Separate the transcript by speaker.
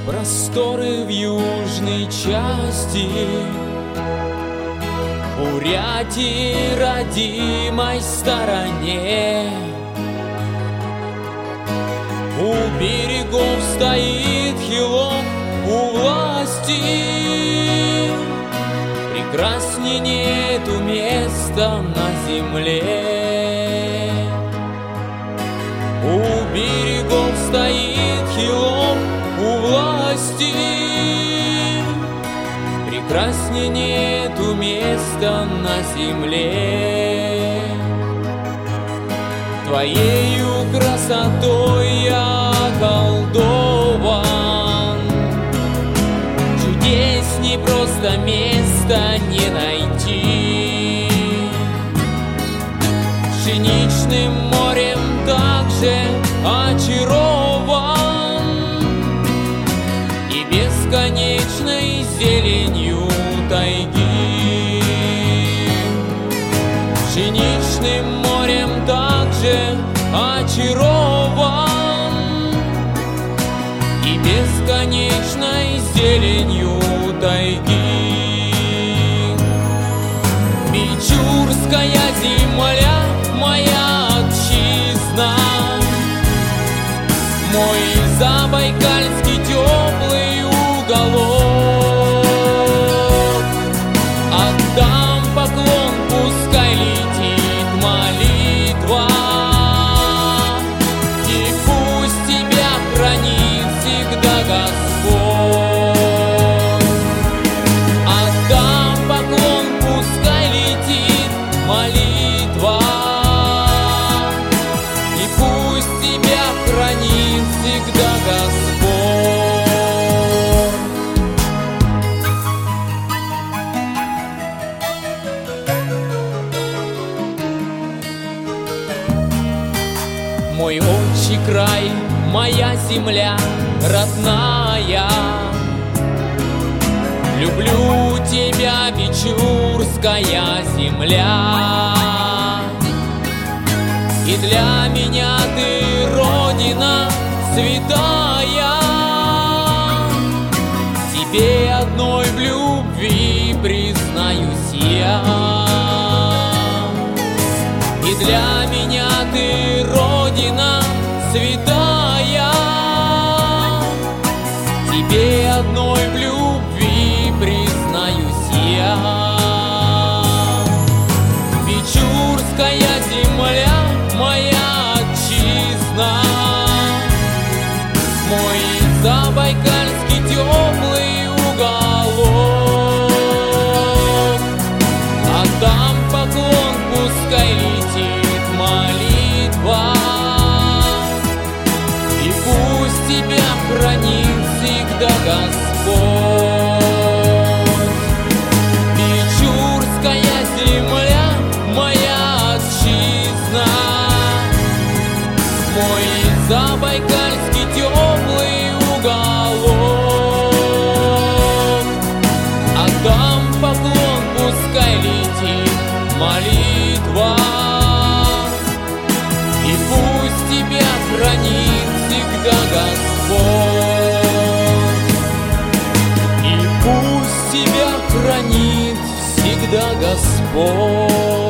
Speaker 1: Просторы в южной части Бурятии, родимой стороне. У берегов стоит хилок у власти, прекрасней нету места на земле. У берегов стоит хилок у власти, прекрасней нету места на земле. Твоею красотой я околдован, чудесней просто места не найти. Пшеничным морем также очарован и бесконечной зеленью тайги. Пшеничным морем также очарован и бесконечной зеленью тайги. Печурская земля, моя отчизна, мой забайкальский теплый уголок. Отдам поклон, пускай летит молитва, и пусть тебя хранит всегда Господь. Отдам поклон, пускай летит молитва, и пусть тебя хранит всегда Господь. Мой отчий край, моя земля родная, люблю тебя, Печурская земля. И для меня ты родина святая, тебе одной в любви признаюсь я. И для меня ты родина святая, тебе одной в любви признаюсь я. Печурская земля, моя отчизна, мой забайкальский теплый уголок. Отдам поклон, пускай летит молитва, и пусть тебя хранит всегда Господь. Печурская земля, моя отчизна, мой забайкальский теплый уголок. Отдам поклон, пускай летит молитва, и пусть тебя хранит всегда Господь. И пусть тебя хранит всегда Господь.